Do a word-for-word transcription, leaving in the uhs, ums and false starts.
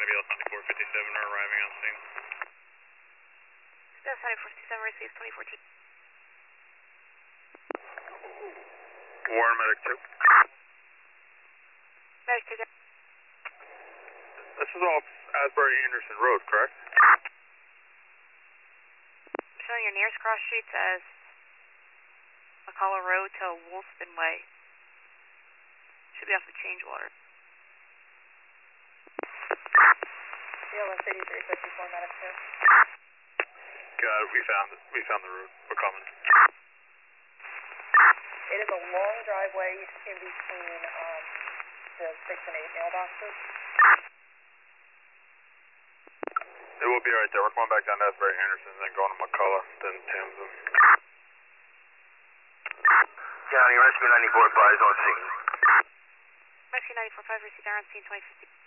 L seventy-four fifty-seven are arriving on scene. L seventy-four fifty-seven, receives twenty fourteen. Warren, medic two. Medic two, down. This is off Asbury Anderson Road, correct? Showing your nearest cross streets as McCullough Road to Wolfson Way. Should be off the Changewater. C L S eighty-three fifty-four, medic two. Got it, we found it. We found the road. We're coming. It is a long driveway in between um, the six and eight mailboxes. It will be right there. We're going back down to Asbury Anderson, then going to McCullough, then Townsend. County Rescue ninety-four five is on scene. Rescue ninety-four five, received there on scene twenty fifty.